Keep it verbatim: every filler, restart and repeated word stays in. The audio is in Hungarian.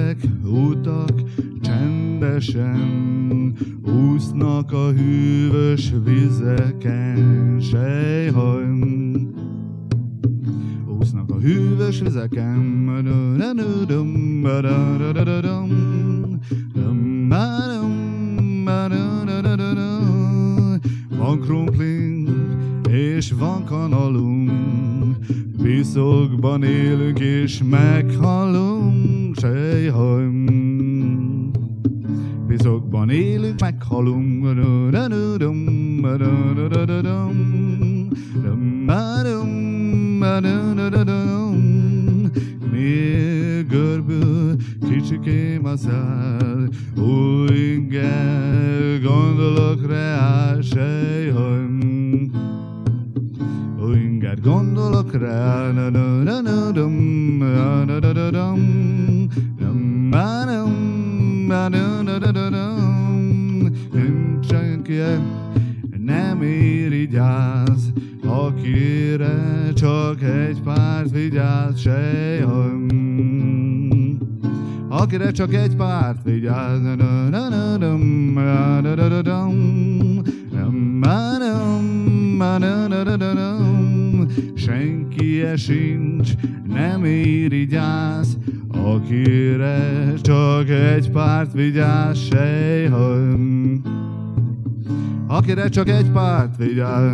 Ezek utak csendesen úsznak a hűvös vizeken, sejhajm. Úsznak a hűvös vizeken, van krumplink és van kanalunk, piszokban élünk és meghalunk, sejhajm. Piszokban élünk, meghalunk, még görbül kicsikém a szál, ó, inger, gondolok reál, sejhajm. Ó, inger, gondolok reál, nincs senki, nem irigyáz, akire csak egy párt vigyáz, sejhajm. Akire csak egy párt vigyáz, senki sincs, nem irigyáz, akire csak egy párt vigyáz, sejhajm. Akire csak egy párt vigyáz,